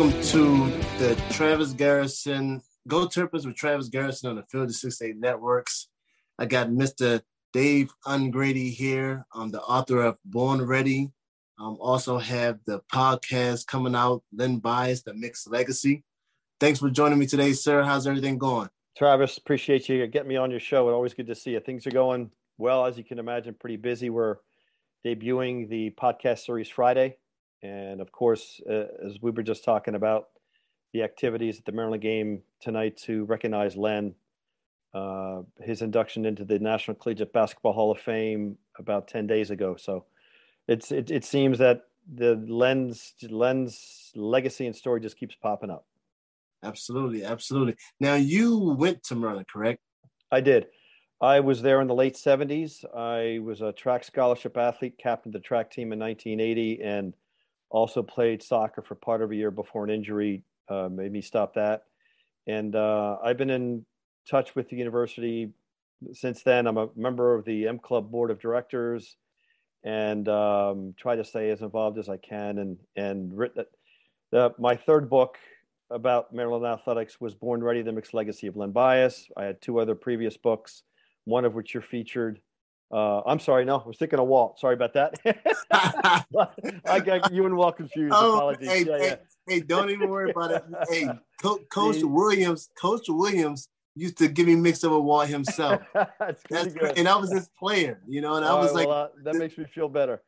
Welcome to the Travis Garrison Go Terps with Travis Garrison on the Field of 68 Networks. I got Mr. Dave Ungrady here. I'm the author of Born Ready. Also have the podcast coming out, Len Bias, The Mixed Legacy. Thanks for joining me today, sir. How's everything going? Travis, appreciate you getting me on your show. It's always good to see you. Things are going well, as you can imagine, pretty busy. We're debuting the podcast series Friday. And of course, as we were just talking about, the activities at the Maryland game tonight to recognize Len, his induction into the National Collegiate Basketball Hall of Fame about 10 days ago. So it seems that the Len's legacy and story just keeps popping up. Absolutely, absolutely. Now, you went to Maryland, correct? I did. I was there in the late 70s. I was a track scholarship athlete, captained the track team in 1980, and also played soccer for part of a year before an injury made me stop that. And I've been in touch with the university since then. I'm a member of the M Club Board of Directors and try to stay as involved as I can. And written my third book about Maryland athletics was Born Ready, The Mixed Legacy of Len Bias. I had two other previous books, one of which you're featured. I'm sorry, no, I was thinking of Walt. Sorry about that. I got you and Walt confused. Apologies. Hey, don't even worry about it. Hey, Coach Williams used to give me mixed up with Walt himself. That's good. And I was his player, and I was that makes me feel better.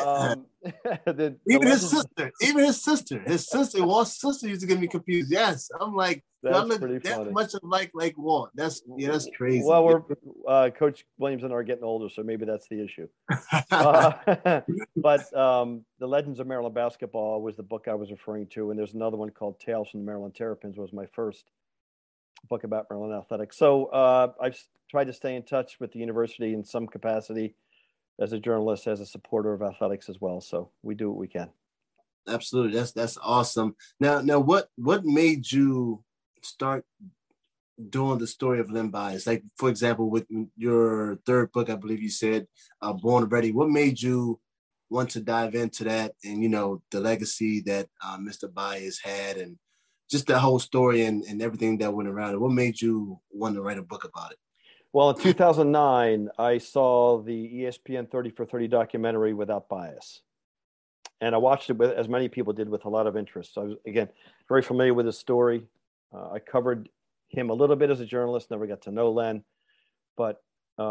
Even his sister, Walt's sister used to get me confused. Yes, I'm like, I look that much like Walt. That's crazy. Well, we're Coach Williams and I are getting older, so maybe that's the issue. But The Legends of Maryland Basketball was the book I was referring to, and there's another one called Tales from the Maryland Terrapins was my first book about Maryland athletics. So I've tried to stay in touch with the university in some capacity, as a journalist, as a supporter of athletics as well. So we do what we can. Absolutely. That's awesome. Now what made you start doing the story of Len Bias? Like, for example, with your third book, I believe you said, Born Ready. What made you want to dive into that and, the legacy that Mr. Bias had and just the whole story and everything that went around it? What made you want to write a book about it? Well, in 2009, I saw the ESPN 30 for 30 documentary Without Bias. And I watched it as many people did, with a lot of interest. So I was, again, very familiar with his story. I covered him a little bit as a journalist, never got to know Len. But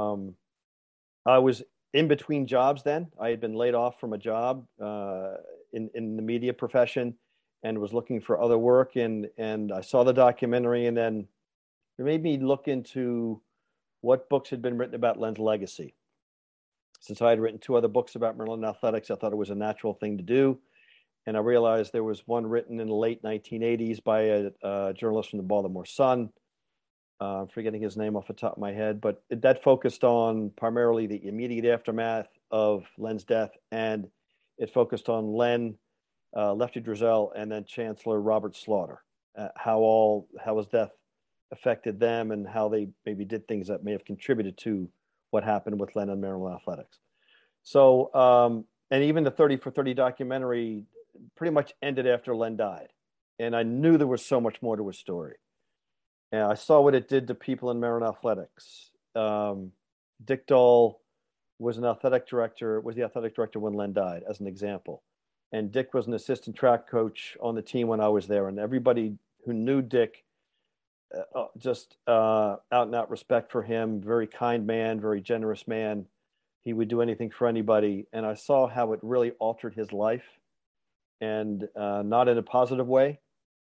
I was in between jobs then. I had been laid off from a job in the media profession and was looking for other work. And I saw the documentary, and then it made me look into what books had been written about Len's legacy. Since I had written two other books about Maryland athletics, I thought it was a natural thing to do. And I realized there was one written in the late 1980s by a journalist from the Baltimore Sun. I'm forgetting his name off the top of my head, but that focused on primarily the immediate aftermath of Len's death. And it focused on Len, Lefty Driesell, and then Chancellor Robert Slaughter, how his death affected them and how they maybe did things that may have contributed to what happened with Len and Maryland athletics. So, and even the 30 for 30 documentary pretty much ended after Len died. And I knew there was so much more to his story. And I saw what it did to people in Maryland athletics. Dick Dole was the athletic director when Len died, as an example. And Dick was an assistant track coach on the team when I was there. And everybody who knew Dick, just out and out respect for him, very kind man, very generous man. He would do anything for anybody. And I saw how it really altered his life, and not in a positive way.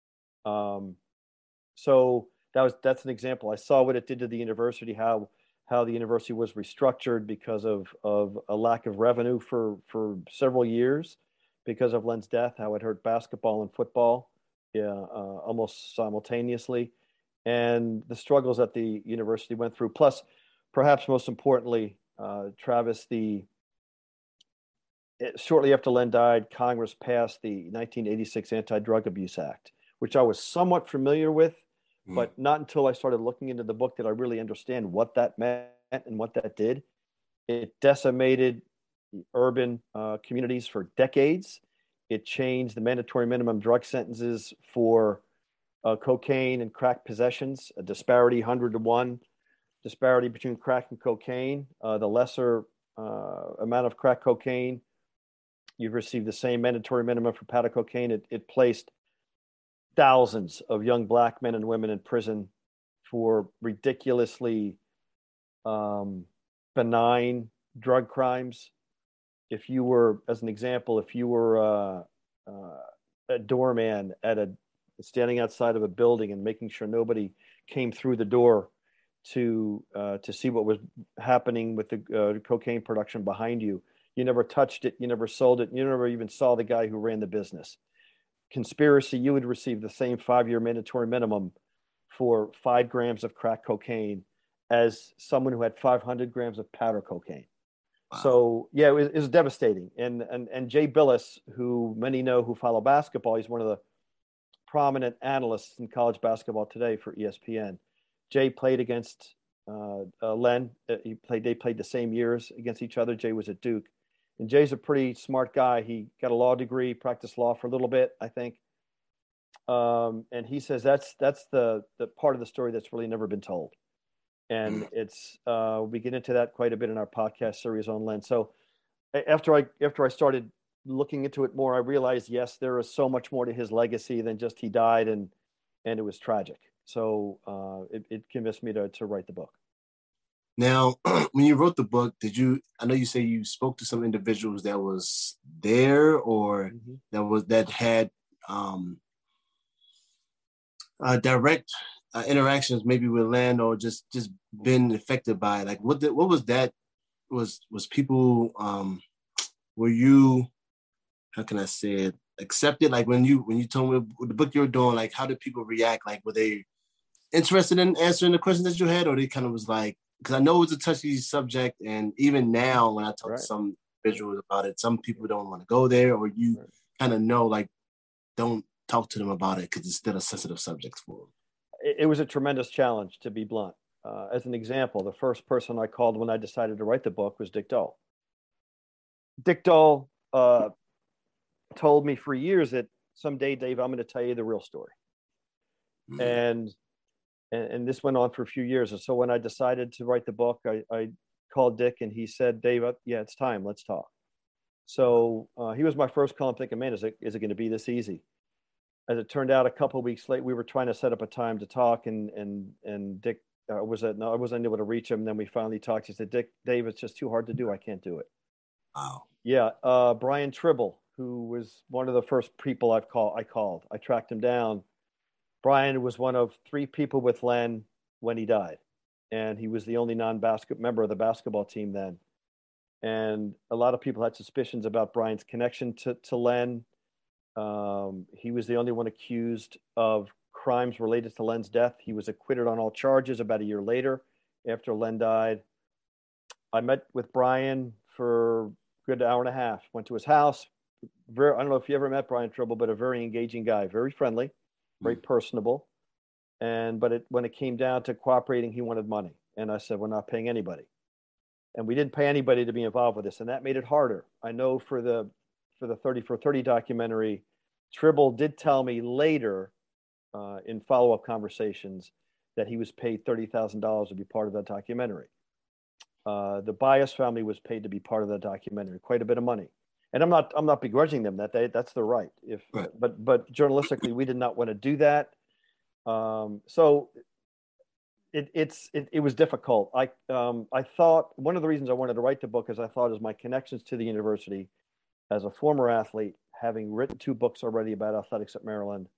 So that's an example. I saw what it did to the university, how the university was restructured because of a lack of revenue for several years because of Len's death, how it hurt basketball and football almost simultaneously, and the struggles that the university went through. Plus, perhaps most importantly, Travis, shortly after Len died, Congress passed the 1986 Anti-Drug Abuse Act, which I was somewhat familiar with, but not until I started looking into the book did I really understand what that meant and what that did. It decimated urban communities for decades, It changed the mandatory minimum drug sentences for cocaine and crack possessions, a disparity 100 to 1 disparity between crack and cocaine. The lesser amount of crack cocaine, you've received the same mandatory minimum for powder cocaine. It placed thousands of young black men and women in prison for ridiculously benign drug crimes. If you were, as an example, if you were a doorman standing outside of a building and making sure nobody came through the door to see what was happening with the cocaine production behind you, you never touched it, you never sold it, you never even saw the guy who ran the business. Conspiracy, you would receive the same 5-year mandatory minimum for 5 grams of crack cocaine as someone who had 500 grams of powder cocaine. Wow. So yeah, it was devastating. And Jay Bilas, who many know who follow basketball, he's one of the prominent analysts in college basketball today for ESPN. Jay played against Len. They played the same years against each other. Jay was at Duke. And Jay's a pretty smart guy. He got a law degree, practiced law for a little bit, I think. And he says that's the part of the story that's really never been told. And it's we get into that quite a bit in our podcast series on Len. So after I started looking into it more, I realized, yes, there is so much more to his legacy than just he died and it was tragic. So it convinced me to write the book. Now, when you wrote the book, I know you say you spoke to some individuals that was there or that had direct interactions maybe with Len or just been affected by it? Like what was that? Was people were you, how can I say it, accepted? Like when you told me the book you were doing, like how did people react? Like were they interested in answering the questions that you had, or they kind of was like, because I know it's a touchy subject, and even now when I talk to some individuals about it, some people don't want to go there, or you kind of know, like, don't talk to them about it because it's still a sensitive subject for them. It was a tremendous challenge, to be blunt. As an example, the first person I called when I decided to write the book was Dick Dole. Dick Dole told me for years that someday, Dave, I'm going to tell you the real story. And this went on for a few years. And so when I decided to write the book, I called Dick and he said, Dave, yeah, it's time. Let's talk. So he was my first call. I'm thinking, man, is it going to be this easy? As it turned out, a couple of weeks later, we were trying to set up a time to talk, and Dick I wasn't able to reach him. And then we finally talked. He said, Dave, it's just too hard to do. I can't do it. Wow. Yeah. Brian Tribble, who was one of the first people I called. I tracked him down. Brian was one of 3 people with Len when he died. And he was the only member of the basketball team then. And a lot of people had suspicions about Brian's connection to Len. He was the only one accused of crimes related to Len's death. He was acquitted on all charges about a year later after Len died. I met with Brian for a good hour and a half, went to his house. I don't know if you ever met Brian Tribble, but a very engaging guy, very friendly, very personable. But when it came down to cooperating, he wanted money. And I said, we're not paying anybody. And we didn't pay anybody to be involved with this. And that made it harder. I know for the 30 for 30 documentary, Tribble did tell me later in follow-up conversations that he was paid $30,000 to be part of that documentary. The Bias family was paid to be part of that documentary, quite a bit of money. And I'm not begrudging them that's their right. But journalistically, we did not want to do that. So it was difficult. I thought one of the reasons I wanted to write the book is I thought as my connections to the university as a former athlete, having written 2 books already about athletics at Maryland.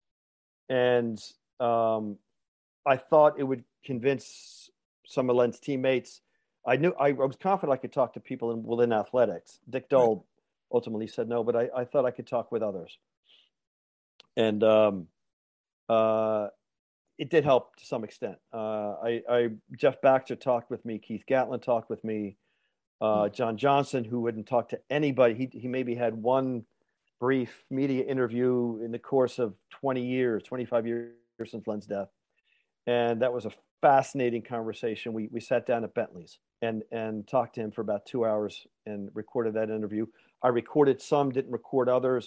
And I thought it would convince some of Len's teammates. I was confident I could talk to people within athletics. Dick Dole ultimately said no, but I thought I could talk with others. And it did help to some extent. Jeff Baxter talked with me. Keith Gatlin talked with me. John Johnson, who wouldn't talk to anybody. He maybe had one brief media interview in the course of 25 years since Len's death. And that was a fascinating conversation. We sat down at Bentley's and talked to him for about 2 hours and recorded that interview. I recorded some, didn't record others.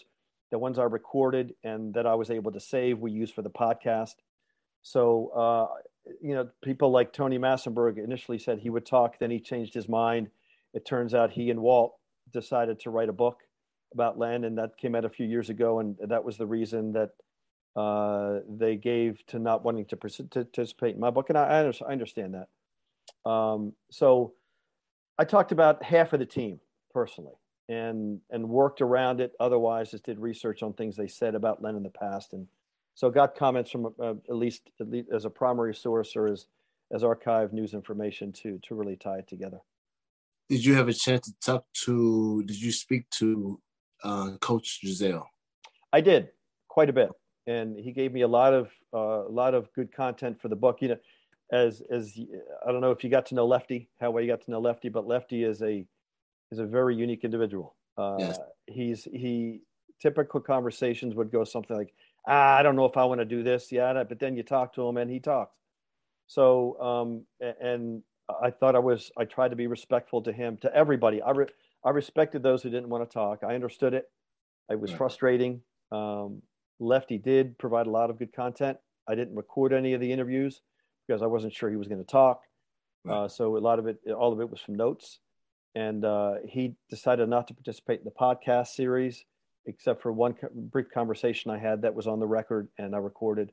The ones I recorded and that I was able to save, we used for the podcast. So, people like Tony Massenberg initially said he would talk, then he changed his mind. It turns out he and Walt decided to write a book about Len, and that came out a few years ago, and that was the reason that they gave to not wanting to participate in my book, and I understand that. So I talked about half of the team personally, and worked around it. Otherwise, just did research on things they said about Len in the past, and so got comments from at least as a primary source or as archive news information to really tie it together. Did you have a chance to did you speak to Coach Giselle? I did quite a bit, and he gave me a lot of good content for the book. As I don't know if you got to know Lefty, how well you got to know Lefty, but Lefty is a very unique individual. Yes. He typical conversations would go something like, I don't know if I want to do this, but then you talk to him and he talks. So and I thought I tried to be respectful to him, to everybody. I respected those who didn't want to talk. I understood it. It was frustrating. Lefty did provide a lot of good content. I didn't record any of the interviews because I wasn't sure he was going to talk. So all of it was from notes. And he decided not to participate in the podcast series, except for one brief conversation I had that was on the record and I recorded.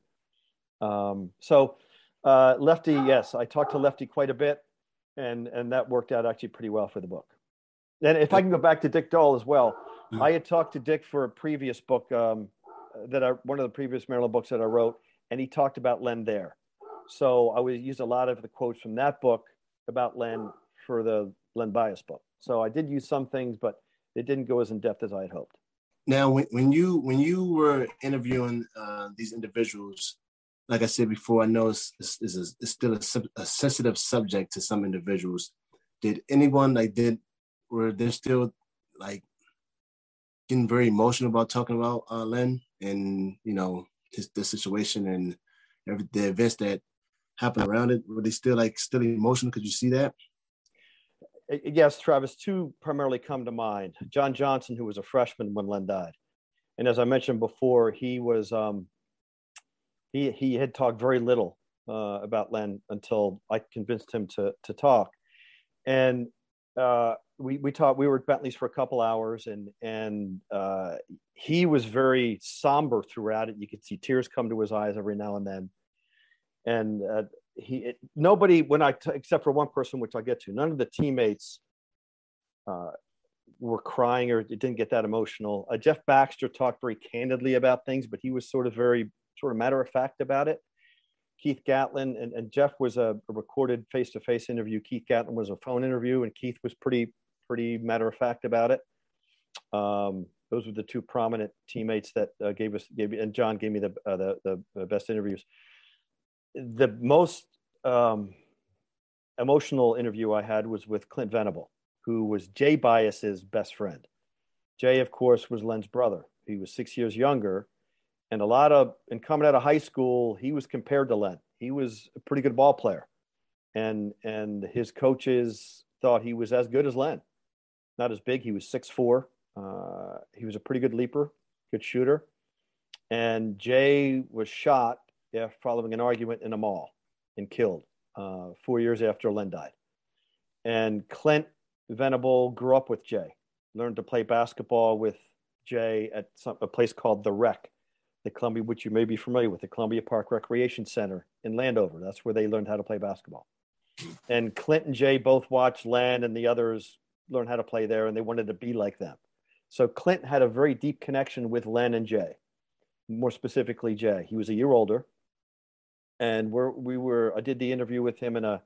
Lefty, yes, I talked to Lefty quite a bit, and that worked out actually pretty well for the book. And if I can go back to Dick Dole as well, I had talked to Dick for a previous book one of the previous Maryland books that I wrote, and he talked about Len there. So I would use a lot of the quotes from that book about Len for the Len Bias book. So I did use some things, but it didn't go as in depth as I had hoped. Now, when you were interviewing these individuals, like I said before, I know it's still a sensitive subject to some individuals. Did anyone were they still getting very emotional about talking about Len and the situation and the events that happened around it? Were they still emotional? Could you see that? Yes, Travis, two primarily come to mind. John Johnson, who was a freshman when Len died. And as I mentioned before, he was he had talked very little about Len until I convinced him to talk. And we talked, we were at Bentley's for a couple hours, and he was very somber throughout it. You could see tears come to his eyes every now and then. And nobody, except for one person, which I'll get to, none of the teammates were crying or it didn't get that emotional. Jeff Baxter talked very candidly about things, but he was sort of matter of fact about it. Keith Gatlin and Jeff was a recorded face-to-face interview. Keith Gatlin was a phone interview, and Keith was pretty matter of fact about it. Those were the two prominent teammates that gave me, and John gave me the best interviews. The most emotional interview I had was with Clint Venable, who was Jay Bias's best friend. Jay, of course, was Len's brother. He was 6 years younger, and coming out of high school, he was compared to Len. He was a pretty good ball player, and his coaches thought he was as good as Len. Not as big. He was 6'4". He was a pretty good leaper, good shooter. And Jay was shot following an argument in a mall and killed 4 years after Len died. And Clint Venable grew up with Jay, learned to play basketball with Jay at a place called The Rec, the Columbia, which you may be familiar with, the Columbia Park Recreation Center in Landover. That's where they learned how to play basketball. And Clint and Jay both watched Len and the others learn how to play there, and they wanted to be like them. So Clint had a very deep connection with Len and Jay, more specifically Jay. He was a year older, and I did the interview with him in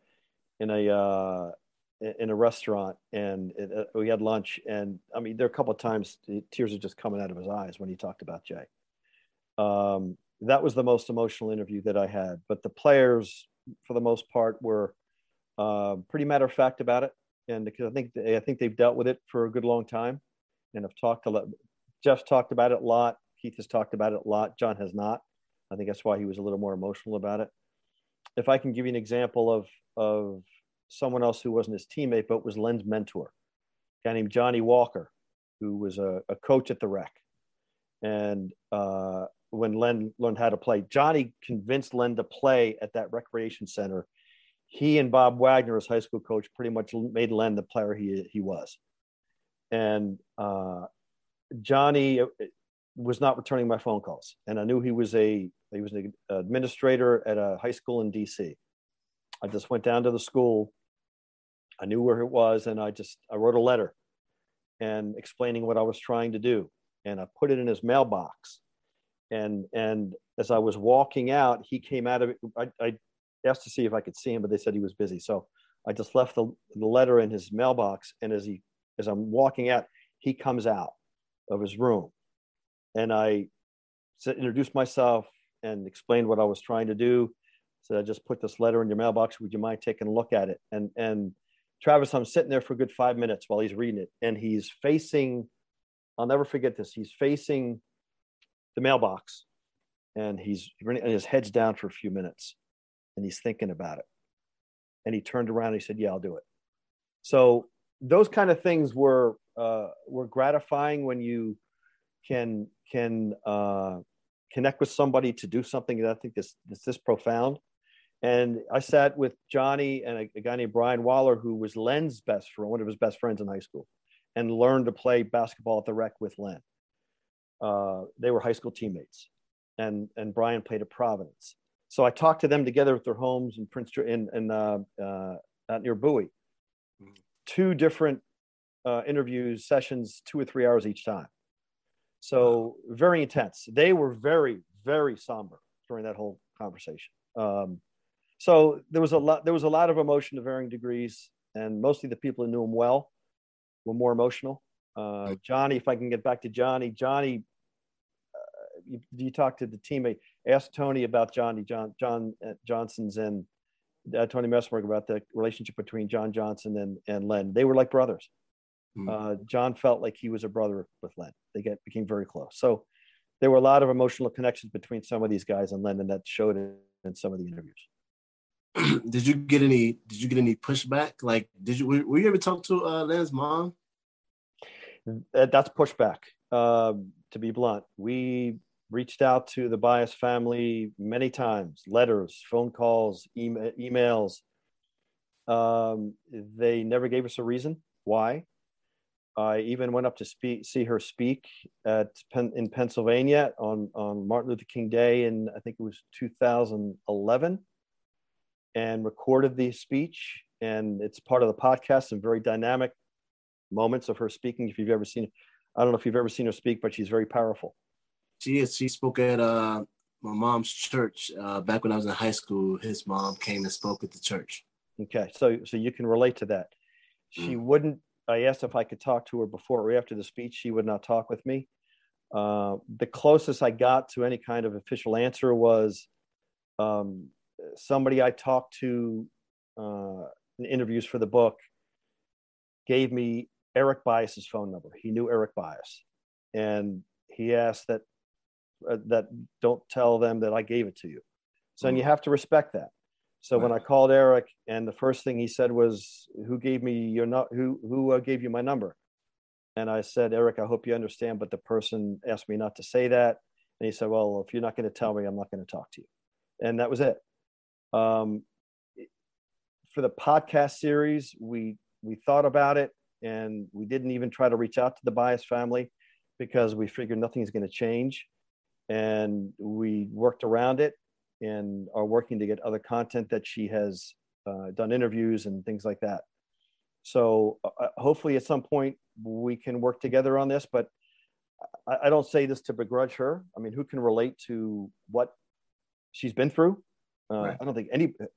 a restaurant, and we had lunch. And I mean, there are a couple of times the tears are just coming out of his eyes when he talked about Jay. That was the most emotional interview that I had. But the players, for the most part, were pretty matter of fact about it, and because I think they've dealt with it for a good long time, and have talked a lot. Jeff's talked about it a lot. Keith has talked about it a lot. John has not. I think that's why he was a little more emotional about it. If I can give you an example of someone else who wasn't his teammate, but was Len's mentor, a guy named Johnny Walker, who was a coach at the Rec. And when Len learned how to play, Johnny convinced Len to play at that recreation center. He and Bob Wagner, his high school coach, pretty much made Len the player he was. And Johnny was not returning my phone calls, and I knew he was an administrator at a high school in DC. I just went down to the school. I knew where it was, and I wrote a letter and explaining what I was trying to do, and I put it in his mailbox. And as I was walking out, he came out of it. I asked to see if I could see him, but they said he was busy. So I just left the letter in his mailbox, and as I'm walking out, he comes out of his room, and I introduced myself and explained what I was trying to do. Said, I just put this letter in your mailbox. Would you mind taking a look at it? And Travis, I'm sitting there for a good 5 minutes while he's reading it, and he's facing, I'll never forget this, he's facing the mailbox, and and his head's down for a few minutes, and he's thinking about it. And he turned around and he said, yeah, I'll do it. So those kind of things were gratifying when you can connect with somebody to do something that I think is this profound. And I sat with Johnny and a guy named Brian Waller, who was Len's best friend, one of his best friends in high school, and learned to play basketball at the Rec with Len. They were high school teammates, and Brian played at Providence. So I talked to them together at their homes in Prince and out near Bowie. 2 different interviews, sessions, 2 or 3 hours each time. So very intense. They were very, very somber during that whole conversation. So there was a lot of emotion to varying degrees, and mostly the people who knew him well were more emotional. Johnny, if I can get back to Johnny, you talked to the teammate, asked Tony about John Johnson's and Tony Messberg about the relationship between John Johnson and Len. They were like brothers. John felt like he was a brother with Len. They became very close. So there were a lot of emotional connections between some of these guys and Len, and that showed in some of the interviews. Did you get any pushback? Like, were you ever talk to Len's mom? That's pushback. To be blunt, we reached out to the Bias family many times, letters, phone calls, emails. They never gave us a reason why. I even went up to see her speak in Pennsylvania on Martin Luther King Day in, I think it was 2011, and recorded the speech. And it's part of the podcast, some very dynamic moments of her speaking. If you've ever seen, I don't know if you've ever seen her speak, but she's very powerful. She spoke at my mom's church back when I was in high school. His mom came and spoke at the church. Okay, so you can relate to that. She wouldn't. I asked if I could talk to her before or after the speech. She would not talk with me. The closest I got to any kind of official answer was somebody I talked to in interviews for the book gave me Eric Bias's phone number. He knew Eric Bias, and he asked that don't tell them that I gave it to you. So and you have to respect that. So when I called Eric, and the first thing he said was, "Who gave me who gave you my number?" And I said, "Eric, I hope you understand, but the person asked me not to say that." And he said, "Well, if you're not going to tell me, I'm not going to talk to you." And that was it. For the podcast series, we thought about it, and we didn't even try to reach out to the Bias family because we figured nothing's going to change, and we worked around it and are working to get other content that she has done interviews and things like that. So hopefully at some point we can work together on this, but I don't say this to begrudge her. I mean, who can relate to what she's been through? Right. I don't think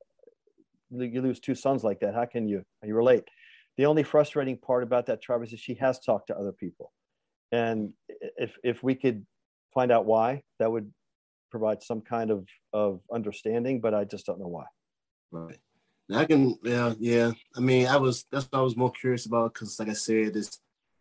you lose 2 sons like that. How can you relate? The only frustrating part about that, Travis, is she has talked to other people. And if we could find out why, that would provide some kind of understanding, but I just don't know why. Right. I can, yeah. I mean, that's what I was more curious about, because like I said, it's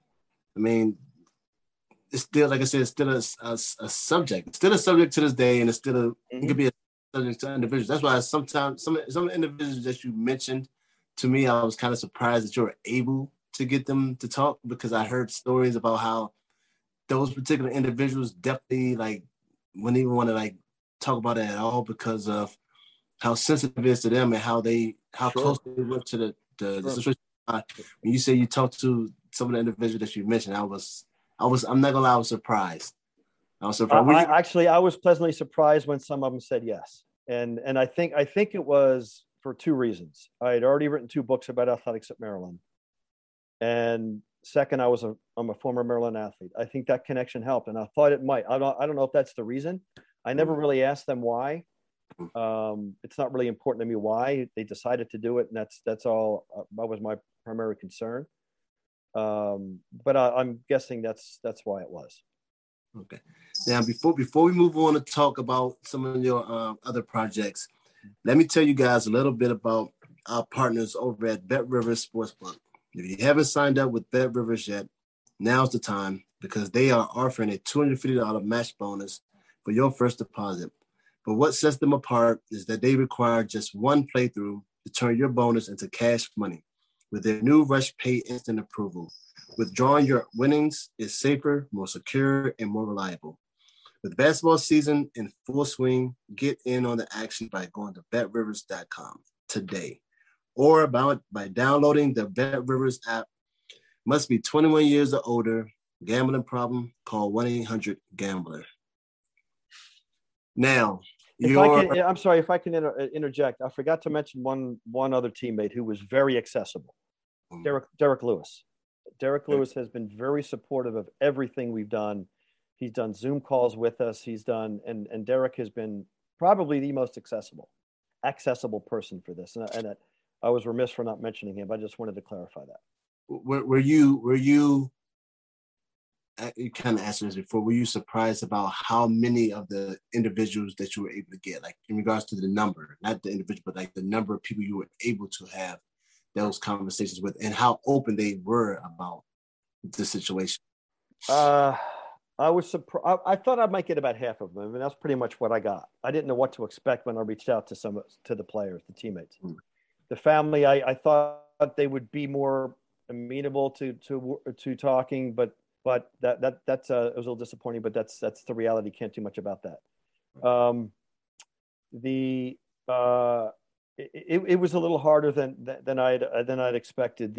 still, like I said, it's still a subject. It's still a subject to this day, and it's still it could be a subject to individuals. That's why sometimes some individuals that you mentioned to me, I was kind of surprised that you were able to get them to talk, because I heard stories about how those particular individuals definitely like wouldn't even want to like talk about it at all because of how sensitive it is to them and how Sure. close they were to the Sure. situation. When you say you talked to some of the individuals that you mentioned, I'm not gonna lie, I was surprised. I was surprised. I was pleasantly surprised when some of them said yes, and I think it was for two reasons. I had already written 2 books about athletics at Maryland, and second, I'm a former Maryland athlete. I think that connection helped, and I thought it might. I don't know if that's the reason. I never really asked them why. It's not really important to me why they decided to do it, and that's all. That was my primary concern. But I'm guessing that's why it was. Okay. Now, before we move on to talk about some of your other projects, let me tell you guys a little bit about our partners over at BetRivers Sportsbook. If you haven't signed up with BetRivers yet, now's the time because they are offering a $250 match bonus for your first deposit. But what sets them apart is that they require just one playthrough to turn your bonus into cash money with their new Rush Pay Instant Approval. Withdrawing your winnings is safer, more secure, and more reliable. With basketball season in full swing, get in on the action by going to betrivers.com today or by downloading the BetRivers app. Must be 21 years or older. Gambling problem? Call 1-800-GAMBLER. Now, I'm sorry if I can interject. I forgot to mention one other teammate who was very accessible. Derek Lewis. Derek Lewis has been very supportive of everything we've done. He's done Zoom calls with us. And Derek has been probably the most accessible person for this. And I was remiss for not mentioning him. I just wanted to clarify that. Were you kind of answered this before, were you surprised about how many of the individuals that you were able to get, like in regards to the number, not the individual, but like the number of people you were able to have those conversations with and how open they were about the situation? I was surprised. I thought I might get about half of them, and that's pretty much what I got. I didn't know what to expect when I reached out to the players, the teammates. The family, I thought they would be more amenable to talking, but that's it was a little disappointing. But that's the reality. Can't do much about that. It was a little harder than I'd expected.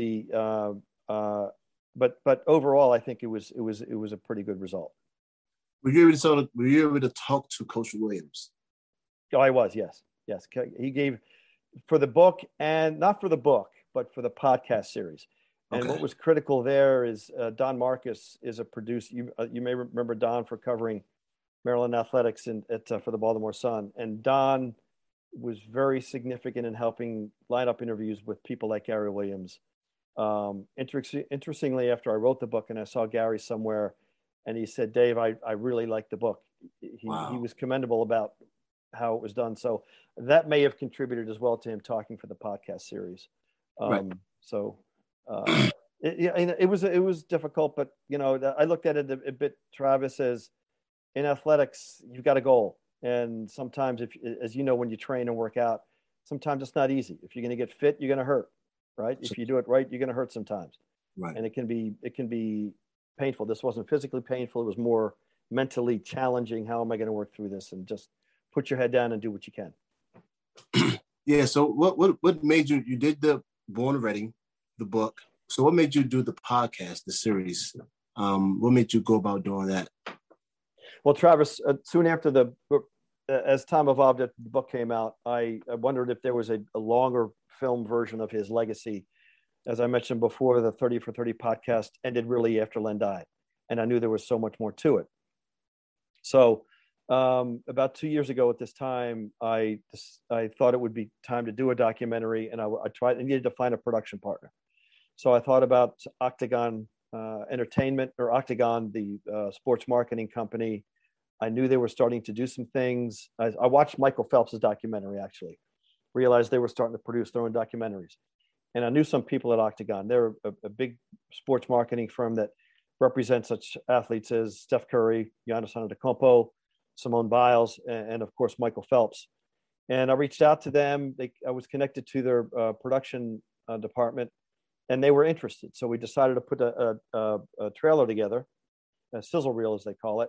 But overall, I think it was a pretty good result. Were you able to talk to Coach Williams? Oh, I was. Yes. He gave for the book, and not for the book, but for the podcast series. And what was critical there is Don Marcus is a producer. You may remember Don for covering Maryland athletics for the Baltimore Sun. And Don was very significant in helping line up interviews with people like Gary Williams. Interestingly, after I wrote the book and I saw Gary somewhere, and he said, "Dave, I really liked the book." He was commendable about how it was done. So that may have contributed as well to him talking for the podcast series. Right. So it was difficult, but I looked at it a bit, Travis, as in athletics, you've got a goal. And sometimes as you know, when you train and work out, sometimes it's not easy. If you're going to get fit, you're going to hurt, right? If you do it right, you're going to hurt sometimes. Right. And it can be painful. This wasn't physically painful. It was more mentally challenging. How am I going to work through this? And just put your head down and do what you can. Yeah. So what made you did the Born Ready, the book. So what made you do the podcast, the series? What made you go about doing that? Well, Travis, soon after as time evolved, the book came out, I wondered if there was a longer film version of his legacy. As I mentioned before, the 30 for 30 podcast ended really after Len died. And I knew there was so much more to it. So about 2 years ago at this time, I thought it would be time to do a documentary, and I needed to find a production partner. So I thought about Octagon Entertainment, or Octagon, the sports marketing company. I knew they were starting to do some things. I watched Michael Phelps' documentary, actually, realized they were starting to produce their own documentaries. And I knew some people at Octagon. They're a big sports marketing firm that represents such athletes as Steph Curry, Giannis Antetokounmpo, Simone Biles, and of course, Michael Phelps. And I reached out to them. I was connected to their production department, and they were interested. So we decided to put a trailer together a sizzle reel, as they call it.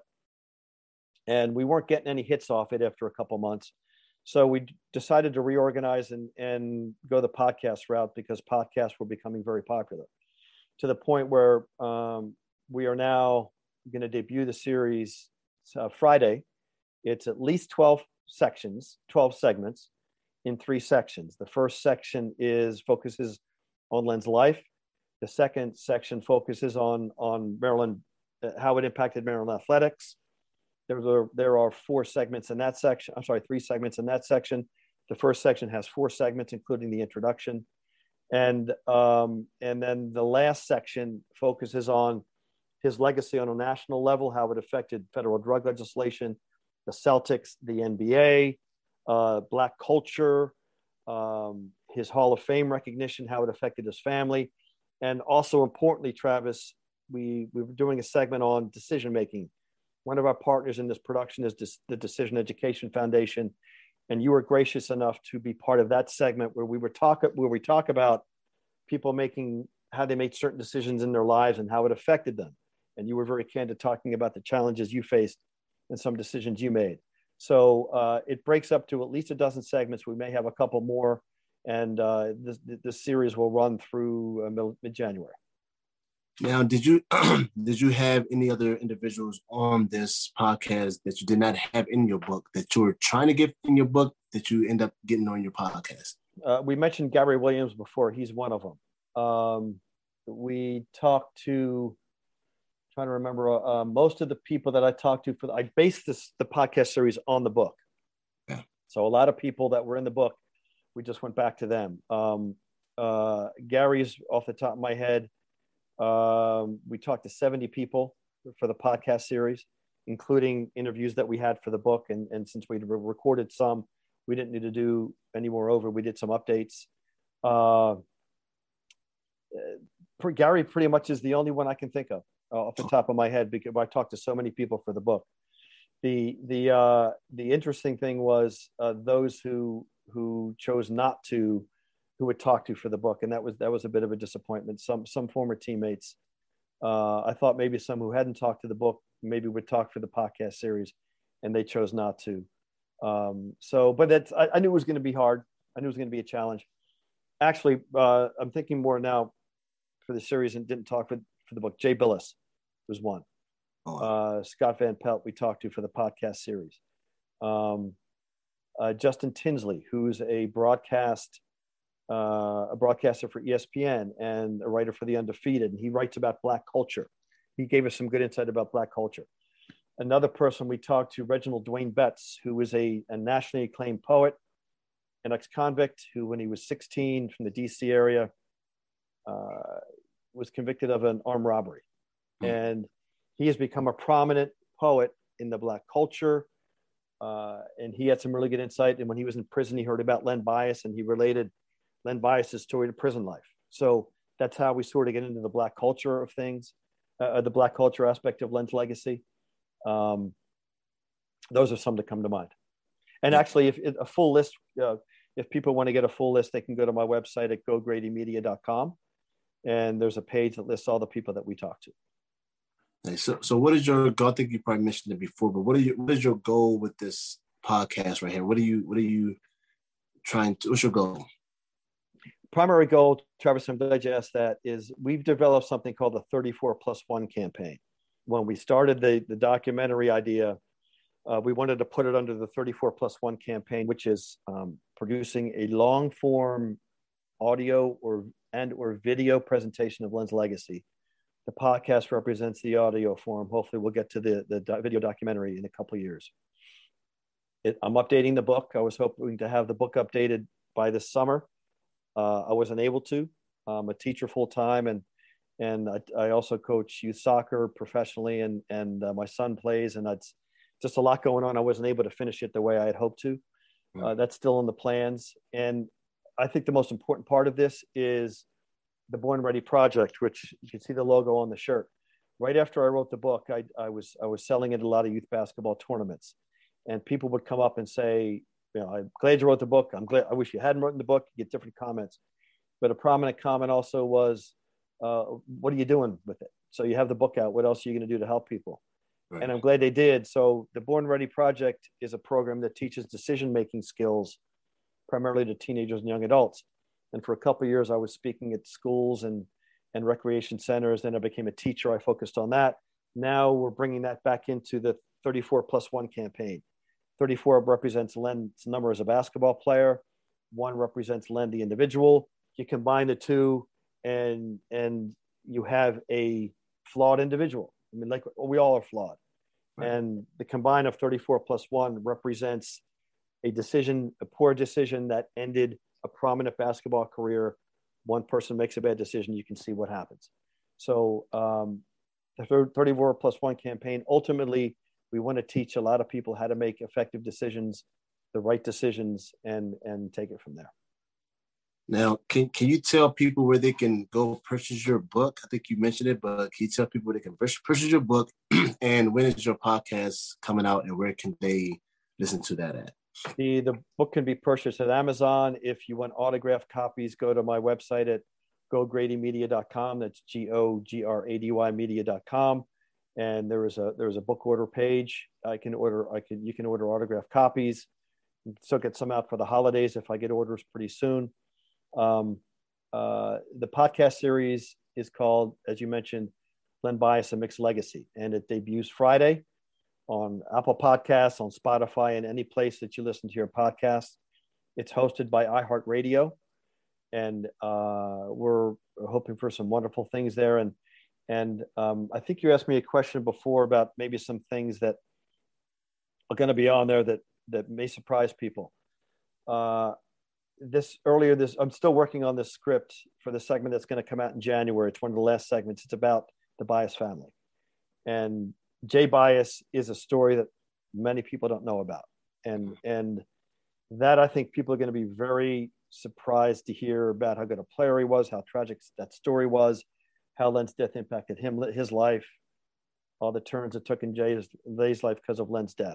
And we weren't getting any hits off it after a couple months. So we decided to reorganize and go the podcast route, because podcasts were becoming very popular, to the point where we are now going to debut the series Friday. It's at least 12 segments in 3 sections. The first section focuses on Len's life. The second section focuses on Maryland, how it impacted Maryland athletics. There are 4 segments in that section. I'm sorry, 3 segments in that section. The first section has 4 segments, including the introduction. And then the last section focuses on his legacy on a national level, how it affected federal drug legislation, the Celtics, the NBA, Black culture, his Hall of Fame recognition, how it affected his family. And also importantly, Travis, we were doing a segment on decision-making. One of our partners in this production is the Decision Education Foundation. And you were gracious enough to be part of that segment where we talk about people how they made certain decisions in their lives and how it affected them. And you were very candid talking about the challenges you faced and some decisions you made. So it breaks up to at least a dozen segments. We may have a couple more, and this series will run through mid-January. Now, did you have any other individuals on this podcast that you did not have in your book that you were trying to get in your book that you end up getting on your podcast? We mentioned Gary Williams before. He's one of them. We talked to, trying to remember, most of the people that I talked to I based the podcast series on the book. Yeah. So a lot of people that were in the book, we just went back to them. Gary's off the top of my head. We talked to 70 people for the podcast series, including interviews that we had for the book. And since we recorded some, we didn't need to do any more over. We did some updates. Gary pretty much is the only one I can think of off the top of my head, because I talked to so many people for the book. The interesting thing was those who chose not to, who would talk to for the book, and that was a bit of a disappointment. Some former teammates. I thought maybe some who hadn't talked to the book maybe would talk for the podcast series, and they chose not to. But I knew it was going to be hard. I knew it was going to be a challenge. Actually, I'm thinking more now for the series and didn't talk for the book. Jay Billis was one. Scott Van Pelt we talked to for the podcast series. Justin Tinsley, who's a broadcaster for ESPN and a writer for The Undefeated, and he writes about Black culture. He gave us some good insight about Black culture. Another person we talked to, Reginald Dwayne Betts, who was a nationally acclaimed poet, an ex-convict who, when he was 16 from the DC area, was convicted of an armed robbery. And he has become a prominent poet in the Black culture. And he had some really good insight. And when he was in prison, he heard about Len Bias, and he related Len Bias's story to prison life. So that's how we sort of get into the Black culture of things, the Black culture aspect of Len's legacy. Those are some that come to mind. And actually, if a full list, if people want to get a full list, they can go to my website at gogradymedia.com. And there's a page that lists all the people that we talked to. Nice. So what is your goal? I think you probably mentioned it before, but what is your goal with this podcast right here? What are you trying to, what's your goal? Primary goal, Travis, I'm glad you asked that, is we've developed something called the 34+1 campaign. When we started the documentary idea, we wanted to put it under the 34+1 campaign, which is producing a long form audio or video presentation of Len's legacy. The podcast represents the audio form. Hopefully we'll get to the video documentary in a couple of years. I'm updating the book. I was hoping to have the book updated by this summer. I wasn't able to. I'm a teacher full time, and I also coach youth soccer professionally, and my son plays, and that's just a lot going on. I wasn't able to finish it the way I had hoped to. That's still in the plans. And I think the most important part of this is the Born Ready Project, which you can see the logo on the shirt. Right after I wrote the book, I was selling it at a lot of youth basketball tournaments, and people would come up and say, I'm glad you wrote the book. I wish you hadn't written the book. You get different comments. But a prominent comment also was, what are you doing with it? So you have the book out. What else are you going to do to help people? Right. And I'm glad they did. So the Born Ready Project is a program that teaches decision-making skills primarily to teenagers and young adults. And for a couple of years, I was speaking at schools and recreation centers. Then I became a teacher. I focused on that. Now we're bringing that back into the 34+1 campaign. 34 represents Len's number as a basketball player. 1 represents Len, the individual. You combine the two, and you have a flawed individual. I mean, like we all are flawed. Right. And the combine of 34+1 represents a poor decision that ended a prominent basketball career. One person makes a bad decision, you can see what happens. So the 34+1 campaign, ultimately, we want to teach a lot of people how to make effective decisions, the right decisions, and take it from there. Now, can you tell people where they can go purchase your book? I think you mentioned it, but can you tell people where they can purchase your book, and when is your podcast coming out, and where can they listen to that at? The book can be purchased at Amazon. If you want autographed copies, go to my website at gogradymedia.com. That's GOGRADY media.com. And there is a book order page. You can order autographed copies. So get some out for the holidays if I get orders pretty soon. The podcast series is called, as you mentioned, Len Bias, A Mixed Legacy, and it debuts Friday on Apple Podcasts, on Spotify, and any place that you listen to your podcast. It's hosted by iHeartRadio, and we're hoping for some wonderful things there. And I think you asked me a question before about maybe some things that are going to be on there that may surprise people. I'm still working on this script for the segment that's going to come out in January. It's one of the last segments. It's about the Bias family. And Jay Bias is a story that many people don't know about. And that, I think people are going to be very surprised to hear about how good a player he was, how tragic that story was, how Len's death impacted his life, all the turns it took in Jay's life because of Len's death.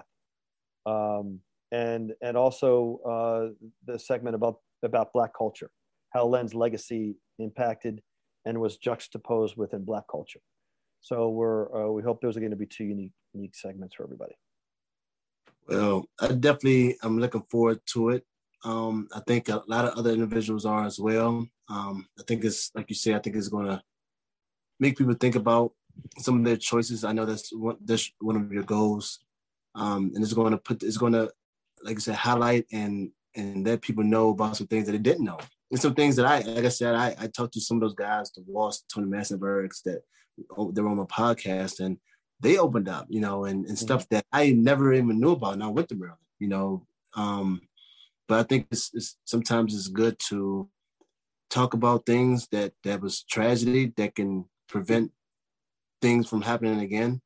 And also the segment about Black culture, how Len's legacy impacted and was juxtaposed within Black culture. So we hope those are going to be 2 unique segments for everybody. Well, I'm looking forward to it. I think a lot of other individuals are as well. I think it's, like you say, I think it's going to make people think about some of their choices. I know that's one of your goals. And it's going to, like I said, highlight and let people know about some things that they didn't know. And some things that I talked to some of those guys, the Walls, Tony Massenbergs, that they're on my podcast, and they opened up, and stuff that I never even knew about. And I went to Maryland, but I think sometimes it's good to talk about things that was tragedy that can prevent things from happening again.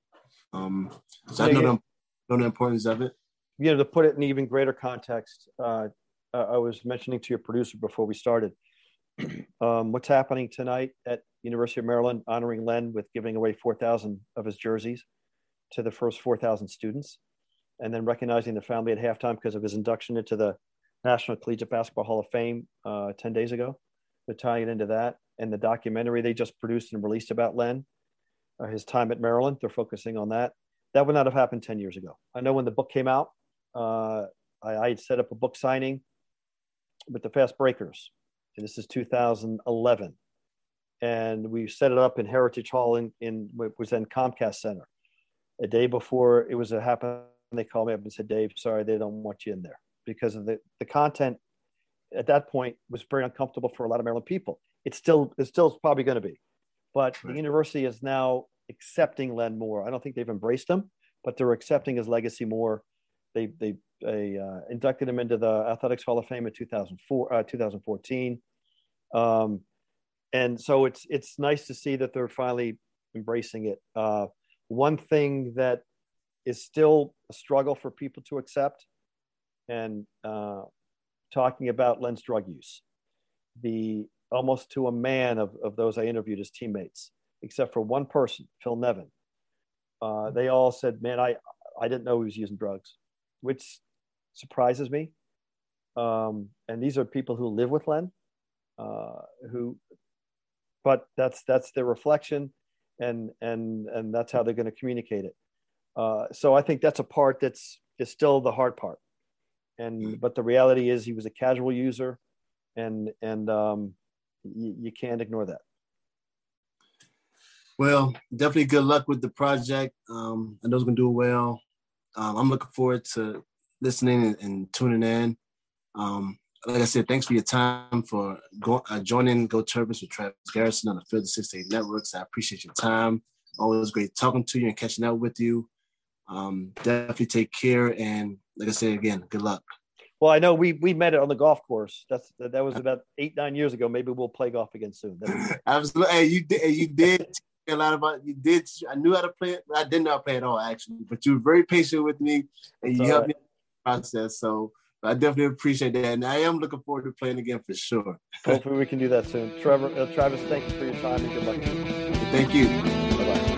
So I know the importance of it. To put it in even greater context, I was mentioning to your producer before we started, what's happening tonight at University of Maryland, honoring Len with giving away 4,000 of his jerseys to the first 4,000 students, and then recognizing the family at halftime because of his induction into the National Collegiate Basketball Hall of Fame 10 days ago. They're tying it into that. And the documentary they just produced and released about Len, his time at Maryland, they're focusing on that. That would not have happened 10 years ago. I know when the book came out, I had set up a book signing with the Fast Breakers. And this is 2011. And we set it up in Heritage Hall in what was then Comcast Center. A day before it was to happen, they called me up and said, Dave, sorry, they don't want you in there. Because of the content at that point was very uncomfortable for a lot of Maryland people. It's still probably going to be. But right. The university is now accepting Len more. I don't think they've embraced him, but they're accepting his legacy more. They inducted him into the Athletics Hall of Fame in 2014. And so it's nice to see that they're finally embracing it. One thing that is still a struggle for people to accept, and talking about Len's drug use, almost to a man of those I interviewed as teammates, except for one person, Phil Nevin. They all said, man, I didn't know he was using drugs, which surprises me. And these are people who live with Len, but that's their reflection. and that's how they're going to communicate it. So I think that's a part is still the hard part. But the reality is he was a casual user, and you can't ignore that. Well, definitely good luck with the project. I know it's going to do well. I'm looking forward to listening and tuning in. Like I said, thanks for your time for joining Go Terps with Travis Garrison on the Field of 68 Networks. I appreciate your time. Always great talking to you and catching up with you. Definitely take care. And like I said, again, good luck. Well, I know we met it on the golf course. That was about 8-9 years ago. Maybe we'll play golf again soon. Absolutely. Hey, you did a lot about you did. I knew how to play it. I didn't know how to play at all, actually. But you were very patient with me, and you helped me in the process. So I definitely appreciate that, and I am looking forward to playing again for sure. Hopefully, we can do that soon. Travis, thank you for your time and good luck to you. Thank you. Bye-bye.